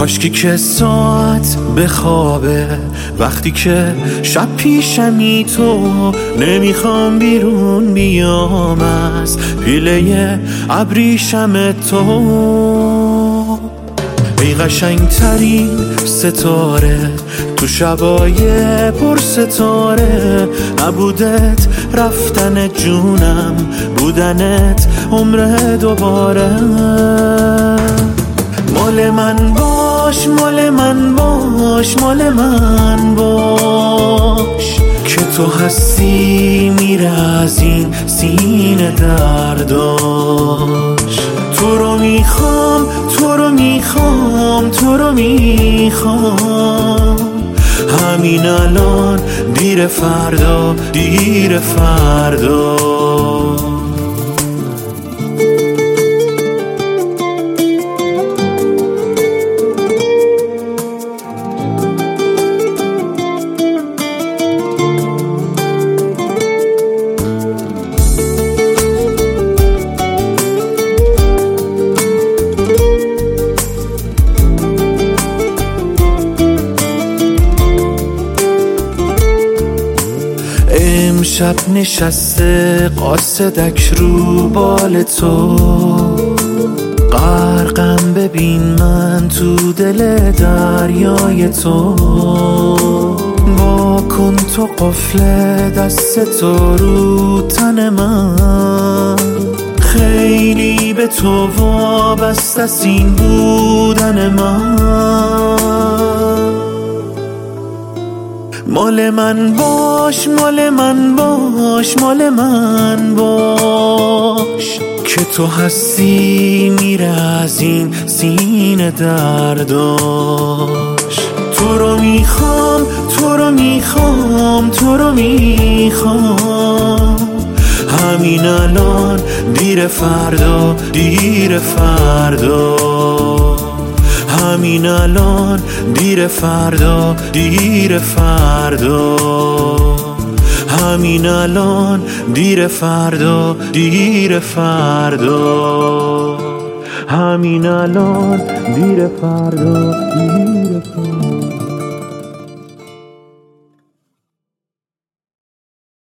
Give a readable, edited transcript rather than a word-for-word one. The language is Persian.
کاشکی که ساعت بخوابه وقتی که شب پیشمی تو نمیخوام بیرون بیام از پیله ابریشم تو. ای قشنگترین ستاره تو شبای پر ستاره، نبودت رفتن جونم، بودنت عمر دوباره. مال من باش، مال من باش، مال من باش، که تو هستی میره از این سینه درداش. تو رو میخوام، تو رو میخوام، تو رو میخوام، همین الان دیر فردا، دیر فردا. امشب نشسته قاصدک رو بال تو، غرقم ببین من تو دل دریای تو. با کن تو قفل دست تو رو تن من، خیلی به تو وابسته است این بودن من. مال من باش، مال من باش، مال من باش، که تو هستی میره از این سینه درداش. تو رو میخوام، تو رو میخوام، تو رو میخوام، همین الان دیر فردا، دیر فردا، همین الان دیر فردا، دیر فردا، همین الان دیر فردا، دیر فردا، همین الان دیر فردا، دیر فردا.